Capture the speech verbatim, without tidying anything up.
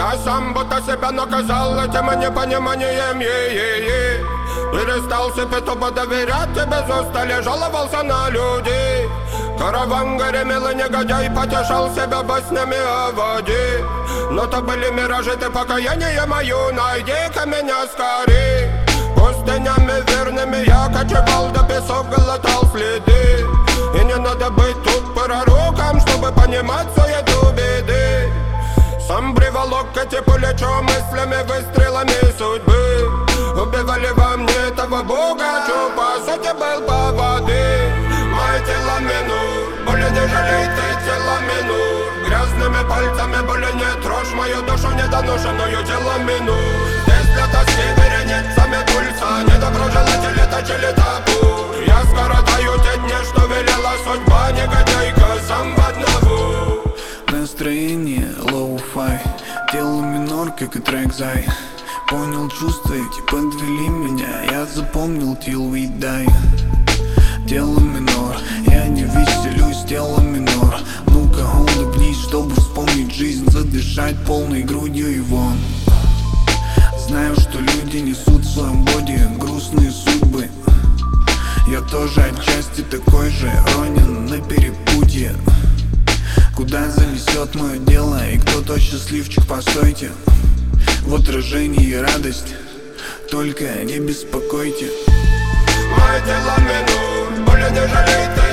Я сам будто себя наказал этим непониманием. Е-е-е. Перестал себе тупо доверять, тебе без устали жаловался на людей. Караван гремел и негодяй потешал себя баснями о воде. Но то были миражи, ты покаяние мою, найди-ка меня скорей. Пустынями верными я кочевал, до песок глотал следы. И не надо быть тут пророком, чтобы понимать суету беды. Сам приволок эти плечо мыслями, выстрелами судьбы. Убивали во мне того бога, что по сути был по воды. Мое тело минут, боли не жалей ты тело минут. Грязными пальцами боли не трожь мою душу недоношенную тело минут. Здесь для тоски вереницами пульса недоброжелатели точили табу. Я скоротаю те дни, что велела судьба, негодяйка сам в одного. Настроение лоу-фай, тело минор, как и трек Зай. Понял чувства эти, подвели меня, я запомнил till we die. Тело минор, я не веселюсь, тело минор. Ну-ка улыбнись, чтобы вспомнить жизнь, задышать полной грудью и вон. Знаю, что люди несут в своем боди грустные судьбы. Я тоже отчасти такой же, ронен на перепутье. Куда занесет мое дело и кто-то счастливчик, постойте. В отражении радость, только не беспокойте. Мое тело минут, боли не жалей ты